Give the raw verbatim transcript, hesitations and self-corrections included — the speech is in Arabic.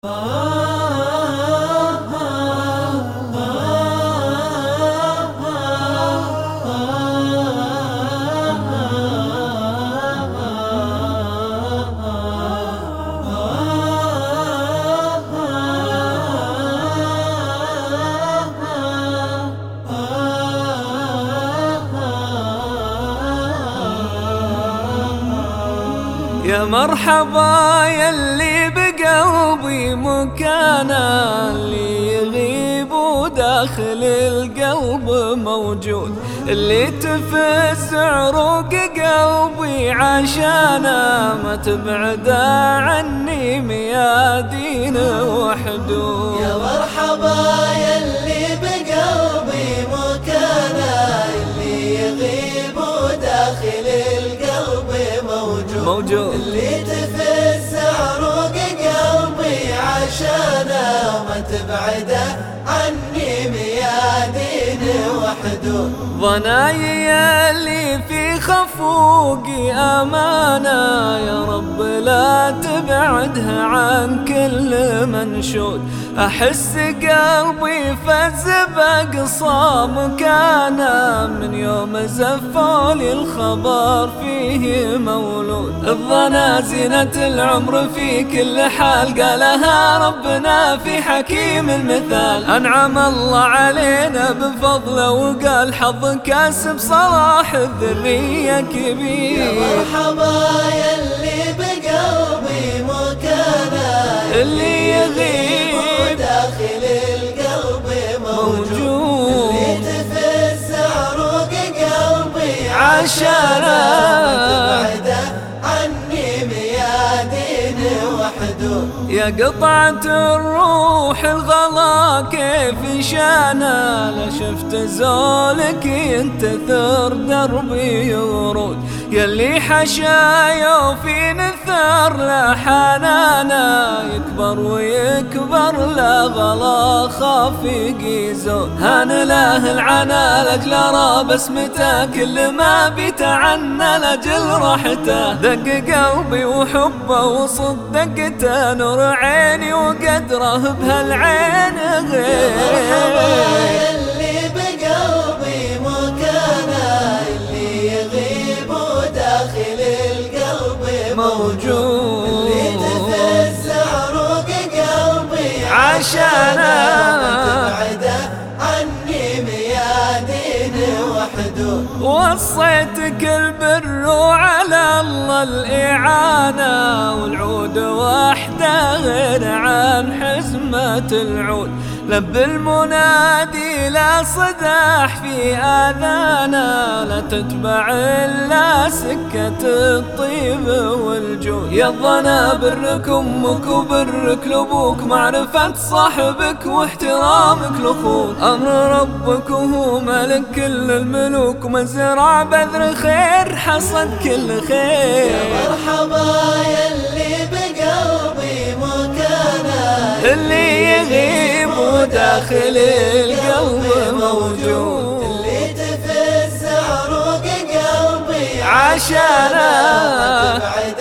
يا مرحبا يلي بقلبي مكانا، اللي يغيب وداخل القلب موجود، اللي تفز عروق قلبي عشانا، ما تبعد عني ميادين وحدود. يا مرحبا يلي بقلبي مكانا، اللي يغيب وداخل القلب موجود, موجود. اللي تفز عروق قلبي عشانا، ما تبعده عني ميادين وحدود. ظناي اللي في خفوقي أمانة، يا رب لا تبعدها عن كل منشود. أحس قلبي فز بأقصى مكانه، من يوم زفولي الخبر فيه مولود. الظنا زينة العمر في كل حال، قالها ربنا في حكيم المثال. أنعم الله علينا بفضله وقال حظ كاسب صلاح الذرية كبير. يا مرحبا يلي بقلبي مكانا، اللي يغيب وداخل القلب موجود, اللي تفز عروق قلبي عشانا، ما تبعده عني ميادين وحدود. يا قطعة الروح الغلا كيف شانا، لا شفت زولك ينتثر دربي ورود. يلي حشايا في نثر لا حنانا، يكبر ويكبر لا غلا خافق يزود. هان له العنا لاجل ارى بسمته، كل ما بيتعنى لاجل راحته. دق قلبي وحبه وصدقته، نور عيني وقدره بهالعين غير. يا مرحبا يلي بقلبي مكانا، اللي يغيب وداخل القلب موجود, اللي تفز عروق قلبي عشانا، ما تبعده عني ميادين وحدود. وصيتك البر وعلى الله الإعانة، والعود وحده غير عن حزمة العود. لب المنادي لا صداح في آذانا، لا تتبع إلا سكة الطيب والجود. يا الظنا برك أمك وبرك لأبوك، معرفة صاحبك واحترامك لأخوك. أمر ربك وهو ملك كل الملوك، ومزرع بذر خير حصد كل خير. يا مرحبا يلي بقلبي مكانا، اللي يغيب وداخل القلب موجود، اللي تفز عروق قلبي عشانا، ما تبعد